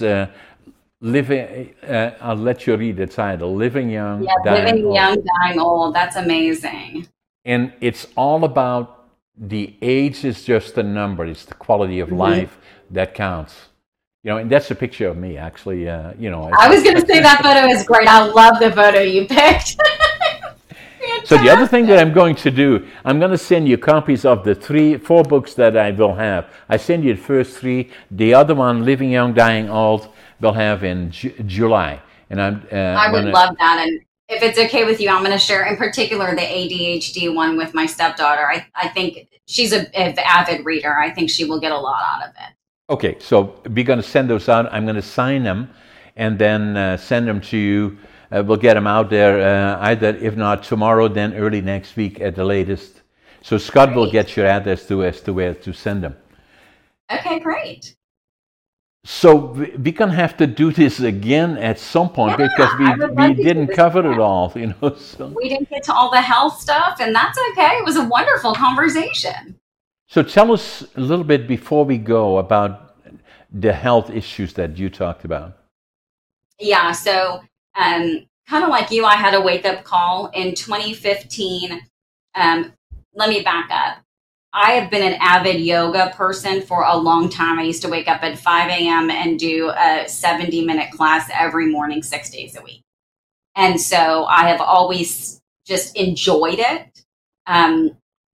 Living, I'll let you read the title, Living Young, Dying Old. Young, Dying Old. That's amazing. And it's all about the age is just a number. It's the quality of life that counts. And that's a picture of me, actually. I was going to say that photo is great. I love the photo you picked. So the other thing that I'm going to do, I'm going to send you copies of the 4 books that I will have. I send you the first 3. The other one, Living Young, Dying Old, we'll have in July. And I would love that. And if it's okay with you, I'm going to share in particular the ADHD one with my stepdaughter. I think she's an avid reader. I think she will get a lot out of it. Okay, so we're going to send those out. I'm going to sign them and then send them to you. We'll get them out there either, if not tomorrow, then early next week at the latest. So Scott will get your address as to where to send them. Okay, great. So we're going to have to do this again at some point, because we didn't cover it all. So. We didn't get to all the health stuff, and that's okay. It was a wonderful conversation. So tell us a little bit before we go about the health issues that you talked about. Yeah, so kind of like you, I had a wake-up call in 2015. Let me back up. I have been an avid yoga person for a long time. I used to wake up at 5 a.m. and do a 70-minute class every morning, 6 days a week. And so I have always just enjoyed it. As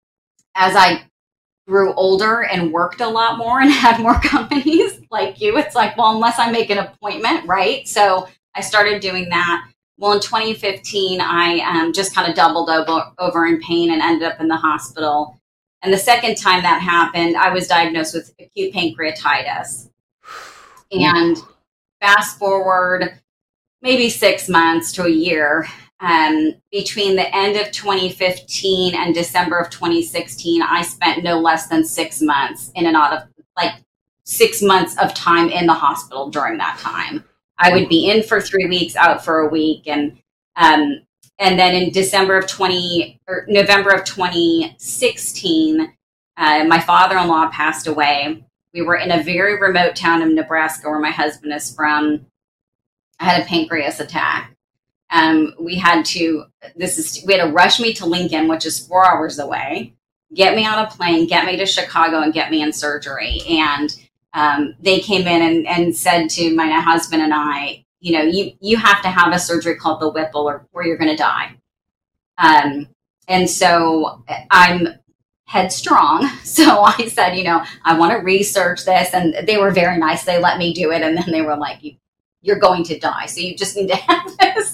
I grew older and worked a lot more and had more companies like you, it's like, well, unless I make an appointment, right? So I started doing that. Well, in 2015, I just kind of doubled over in pain and ended up in the hospital. And the second time that happened, I was diagnosed with acute pancreatitis. And fast forward maybe 6 months to a year, between the end of 2015 and December of 2016, I spent no less than 6 months in and out of, 6 months of time in the hospital during that time. I would be in for 3 weeks, out for a week. And then in November of 2016, my father-in-law passed away. We were in a very remote town in Nebraska where my husband is from. I had a pancreas attack. We had to rush me to Lincoln, which is 4 hours away, get me on a plane, get me to Chicago, and get me in surgery. And they came in and said to my husband and I, you have to have a surgery called the Whipple or you're going to die. And so I'm headstrong. So I said, I want to research this. And they were very nice. They let me do it. And then they were like, you're going to die. So you just need to have this.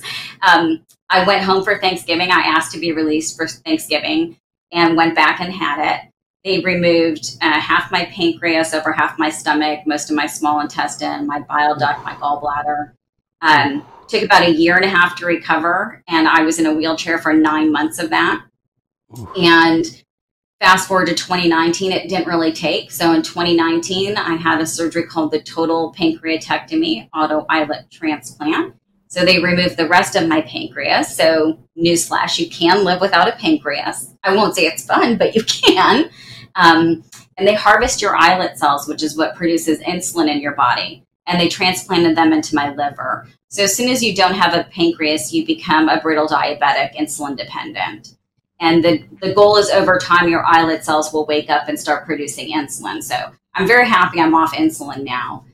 I went home for Thanksgiving. I asked to be released for Thanksgiving and went back and had it. They removed half my pancreas, over half my stomach, most of my small intestine, my bile duct, my gallbladder. Took about a year and a half to recover, and I was in a wheelchair for 9 months of that. Ooh. And fast forward to 2019, it didn't really take. So in 2019, I had a surgery called the total pancreatectomy, auto islet transplant. So they removed the rest of my pancreas. So newsflash, you can live without a pancreas. I won't say it's fun, but you can. And they harvest your islet cells, which is what produces insulin in your body. And they transplanted them into my liver. So as soon as you don't have a pancreas, you become a brittle diabetic, insulin dependent. And the goal is over time, your islet cells will wake up and start producing insulin. So I'm very happy I'm off insulin now.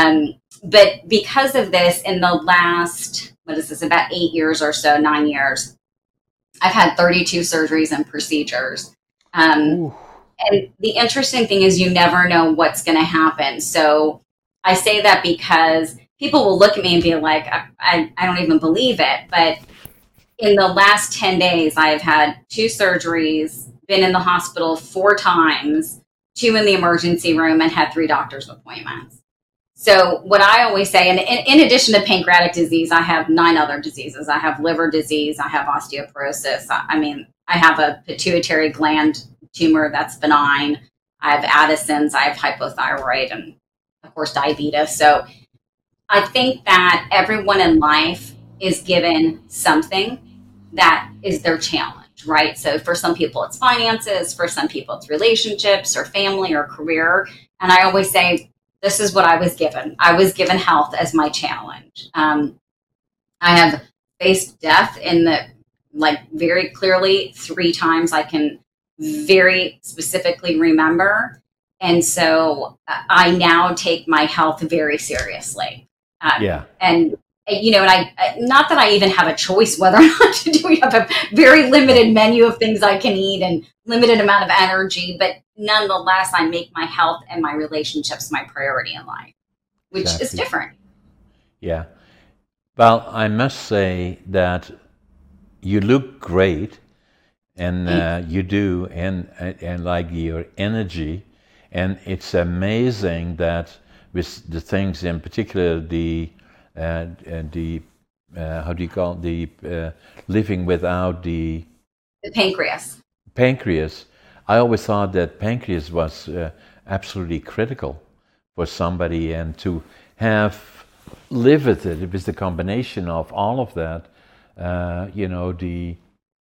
But because of this, in the last, about 8 years or so, 9 years, I've had 32 surgeries and procedures. And the interesting thing is you never know what's going to happen. So I say that because people will look at me and be like, I don't even believe it. But in the last 10 days, I've had 2 surgeries, been in the hospital 4 times, 2 in the emergency room, and had 3 doctor's appointments. So what I always say, and in addition to pancreatic disease, I have 9 other diseases. I have liver disease. I have osteoporosis. I have a pituitary gland tumor that's benign. I have Addison's. I have hypothyroid, and of course, diabetes. So I think that everyone in life is given something that is their challenge, right? So for some people, it's finances. For some people, it's relationships or family or career. And I always say, this is what I was given. I was given health as my challenge. I have faced death very clearly 3 times. I can very specifically remember. And so I now take my health very seriously. And I not that I even have a choice whether or not to do. We have a very limited menu of things I can eat and limited amount of energy, but nonetheless, I make my health and my relationships my priority in life, which is different. Yeah. Well, I must say that you look great, and you do, and like your energy, and it's amazing that with the things in particular, how do you call it? Living without the pancreas. I always thought that pancreas was absolutely critical for somebody, and to live with it. It was the combination of all of that. The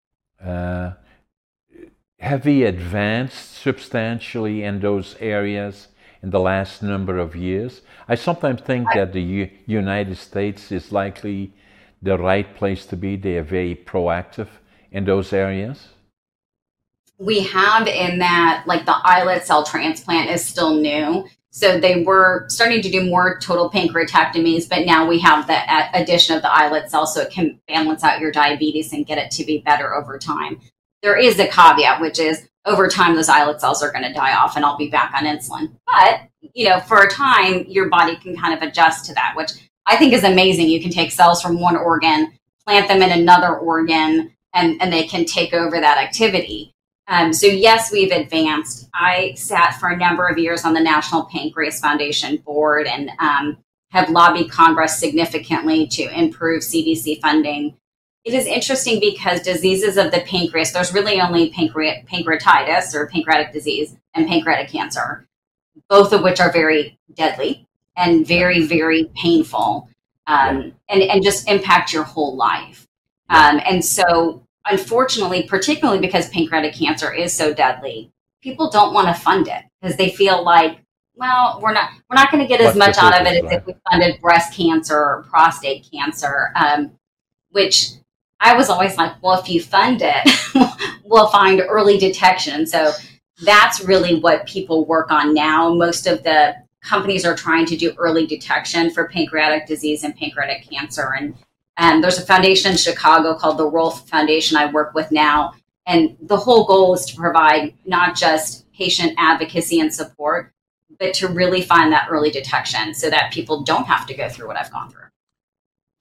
heavy advanced substantially in those areas in the last number of years. I sometimes think that the United States is likely the right place to be. They are very proactive in those areas. We have in that, like the islet cell transplant is still new. So they were starting to do more total pancreatectomies, but now we have the addition of the islet cell so it can balance out your diabetes and get it to be better over time. There is a caveat, which is over time, those islet cells are going to die off and I'll be back on insulin. But, for a time, your body can kind of adjust to that, which I think is amazing. You can take cells from one organ, plant them in another organ, and they can take over that activity. So yes, we've advanced. I sat for a number of years on the National Pancreas Foundation board and have lobbied Congress significantly to improve CDC funding. It is interesting because diseases of the pancreas, there's really only pancreatitis or pancreatic disease and pancreatic cancer, both of which are very deadly and very, very painful and just impact your whole life. And so unfortunately, particularly because pancreatic cancer is so deadly, people don't want to fund it because they feel like, well, we're not going to get as much out of it as if we funded breast cancer or prostate cancer, which I was always like, well, if you fund it, we'll find early detection. So that's really what people work on now. Most of the companies are trying to do early detection for pancreatic disease and pancreatic cancer. And there's a foundation in Chicago called the Rolf Foundation I work with now. And the whole goal is to provide not just patient advocacy and support, but to really find that early detection so that people don't have to go through what I've gone through.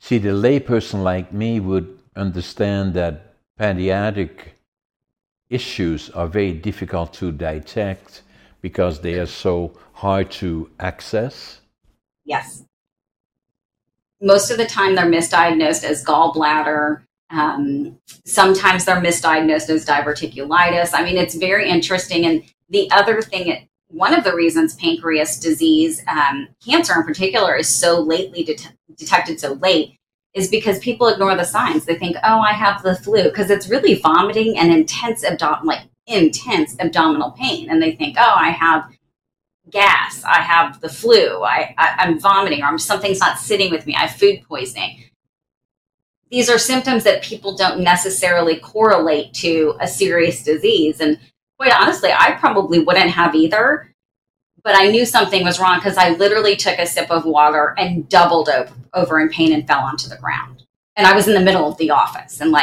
See, the layperson like me would understand that pediatric issues are very difficult to detect because they are so hard to access. Yes. Most of the time they're misdiagnosed as gallbladder. Sometimes they're misdiagnosed as diverticulitis. I mean, it's very interesting. And the other thing, one of the reasons pancreas disease, cancer in particular, is so lately detected so late is because people ignore the signs. They think, oh, I have the flu, because it's really vomiting and intense abdominal pain. And they think, oh, I have gas, I have the flu, I'm vomiting, or something's not sitting with me, I have food poisoning. These are symptoms that people don't necessarily correlate to a serious disease. And quite honestly, I probably wouldn't have either, but I knew something was wrong because I literally took a sip of water and doubled over in pain and fell onto the ground. And I was in the middle of the office. And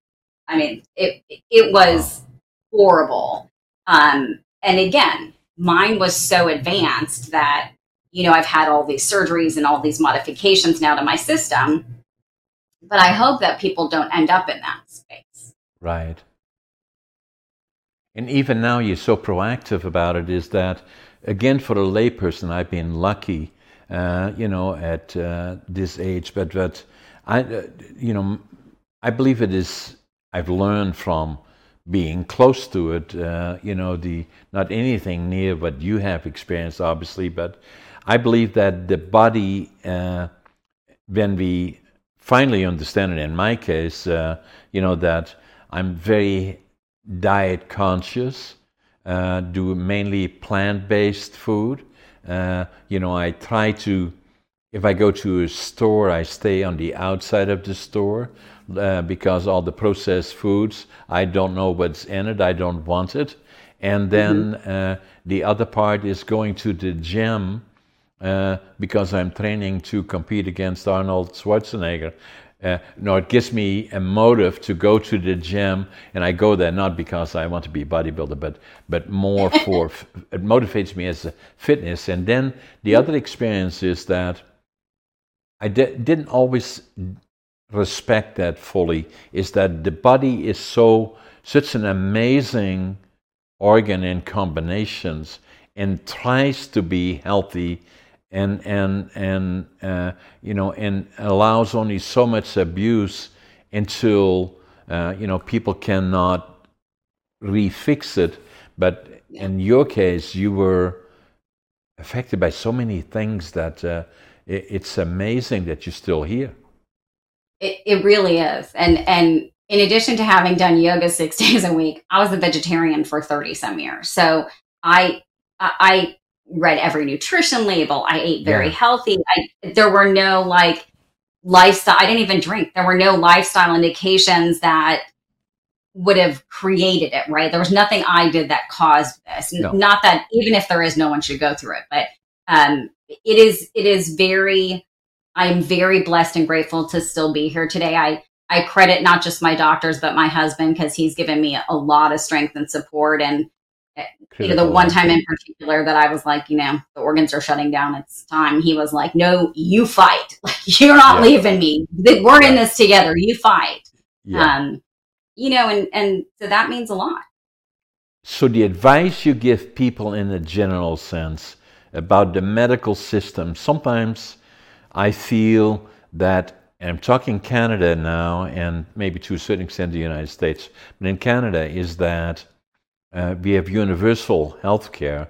it was horrible. And again, mine was so advanced that, I've had all these surgeries and all these modifications now to my system. But I hope that people don't end up in that space. Right. And even now you're so proactive about it, is that, again, for a layperson, I've been lucky, at this age. But I believe it is, I've learned from being close to it, not anything near what you have experienced, obviously, but I believe that the body, when we finally understand it, in my case, that I'm very diet conscious, do mainly plant-based food. I try to, if I go to a store, I stay on the outside of the store because all the processed foods, I don't know what's in it, I don't want it. And then the other part is going to the gym because I'm training to compete against Arnold Schwarzenegger. It gives me a motive to go to the gym, and I go there not because I want to be a bodybuilder, but more for, it motivates me as a fitness. And then the other experience is that I didn't always respect that fully, is that the body is such an amazing organ in combinations and tries to be healthy and allows only so much abuse until people cannot refix it. But in your case, you were affected by so many things that it's amazing that you're still here. It really is. And in addition to having done yoga 6 days a week, I was a vegetarian for 30 some years. So I read every nutrition label. I ate very healthy. There were no lifestyle. I didn't even drink. There were no lifestyle indications that would have created it, right? There was nothing I did that caused this. No. Not that even if there is, no one should go through it. But it is very, I'm very blessed and grateful to still be here today. I credit not just my doctors, but my husband, because he's given me a lot of strength and support. And the one time in particular that I was like, the organs are shutting down, it's time. He was like, no, you fight. You're not leaving me. We're in this together. You fight. Yeah. And so that means a lot. So the advice you give people in a general sense about the medical system, sometimes I feel that, and I'm talking Canada now, and maybe to a certain extent the United States, but in Canada is that we have universal health care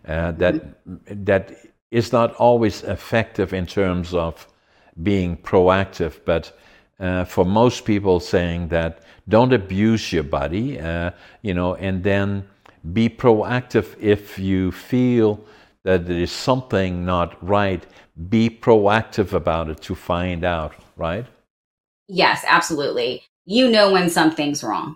that is not always effective in terms of being proactive, but for most people saying that don't abuse your body, and then be proactive if you feel that there is something not right. Be proactive about it to find out, right? Yes, absolutely. When something's wrong.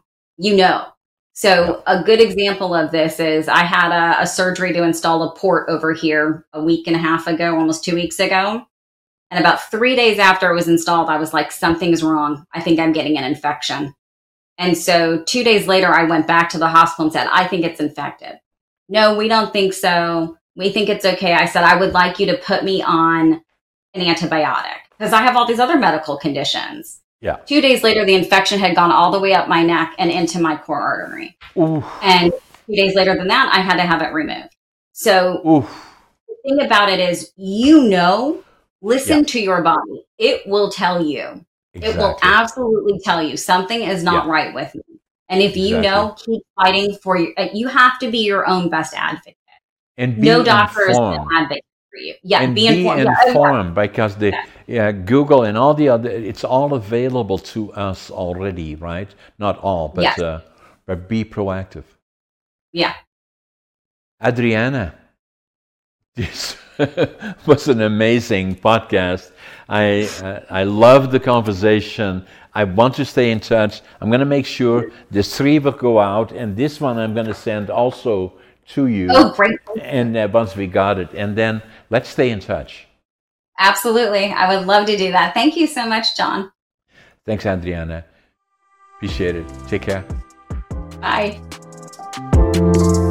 So a good example of this is I had a surgery to install a port over here a week and a half ago, almost 2 weeks ago. And about 3 days after it was installed, I was like, something's wrong. I think I'm getting an infection. And so 2 days later, I went back to the hospital and said, I think it's infected. No, we don't think so. We think it's okay. I said, I would like you to put me on an antibiotic. because I have all these other medical conditions. Yeah. 2 days later, the infection had gone all the way up my neck and into my core artery. Oof. And 2 days later than that, I had to have it removed. So the thing about it is, listen to your body. It will tell you. Exactly. It will absolutely tell you something is not right with me. And if you know, keep fighting for you have to be your own best advocate. And no doctor is an advocate for you. Yeah, and be informed because Google and all the other, it's all available to us already, right? Not all, but be proactive. Yeah. Adriana, this was an amazing podcast. I love the conversation. I want to stay in touch. I'm going to make sure the 3 will go out, and this one I'm going to send also to you. Oh, great. And once we got it, and then let's stay in touch. Absolutely. I would love to do that. Thank you so much, John. Thanks, Adriana. Appreciate it. Take care. Bye.